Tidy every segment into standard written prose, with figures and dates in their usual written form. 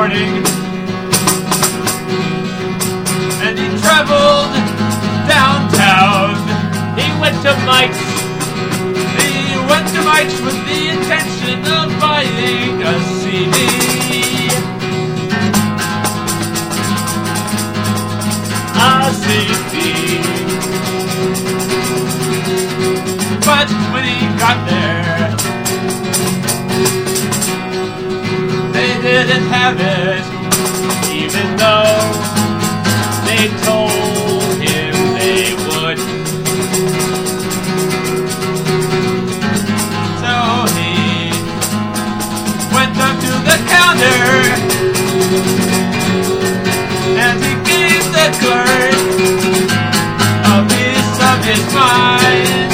morning. And he traveled downtown. He went to Mike's. He went to Mike's with the intention of buying a CD. A CD. But when he got there, they didn't have it, Even though they told him they would. so he went up to the counter and he gave the clerk a piece of his mind.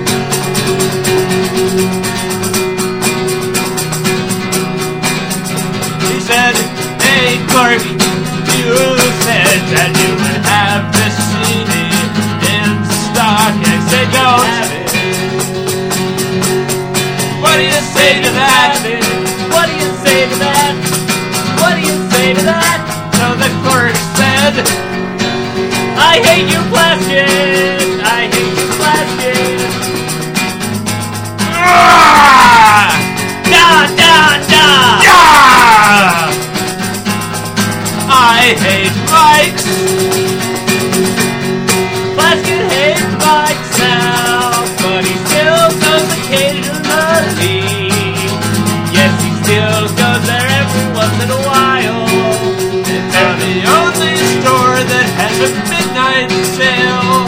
He said, "Hey clerk, you said that you would have this CD in stock." And I said, "Don't have it." What do you say to that? What do you say to that? What do you say to that? So the clerk said, I hate you, plastic. I hate you, plastic. "Ah! Da da da. Ah! I hate Mike's." Plastic hates Mike's now, but he still goes occasionally. Yes, he still goes there every once in a while. They're the only store that has a midnight sale.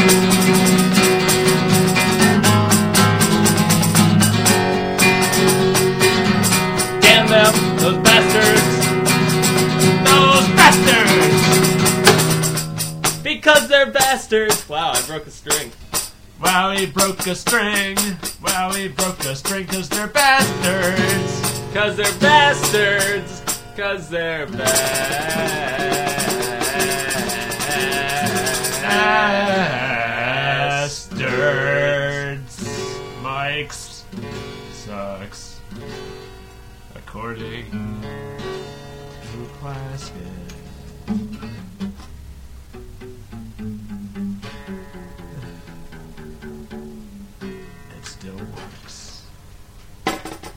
Damn them, those bastards. Those bastards! Because they're bastards. Wow, I broke a string. Wow, he broke a string. Wow, he broke a string 'cause they're bastards. Cause they're bastards. Cause they're Bastards. Mike's sucks. According to Plastic.